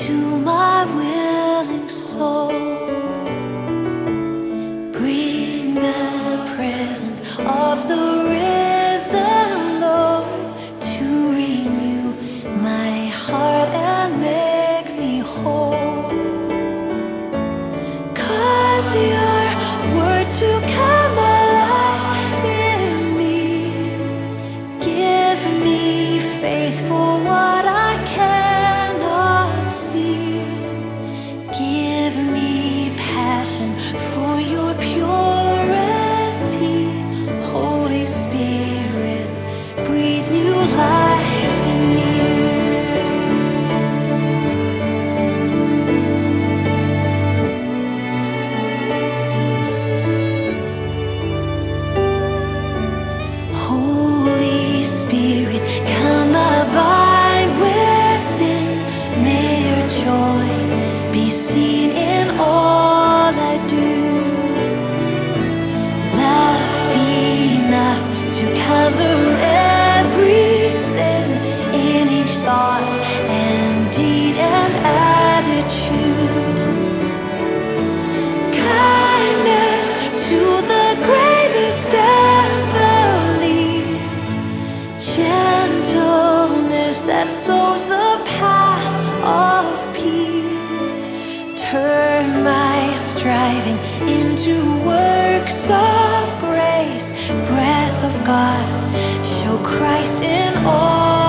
to my willing soul. Bring the presence of the risen Lord to renew my heart and make me whole. 'Cause your word to come alive in me. Give me faith for what I cannot see. Give me passion for your purity. Holy Spirit, breathe new life in me. Holy Spirit, come abide within. May your joy be seen in all I do. Love enough to cover every sin in each thought and deed and attitude. Kindness to the greatest and the least. Gentleness that sows the path of peace. Turn my striving into works of grace. Breath of God, show Christ in all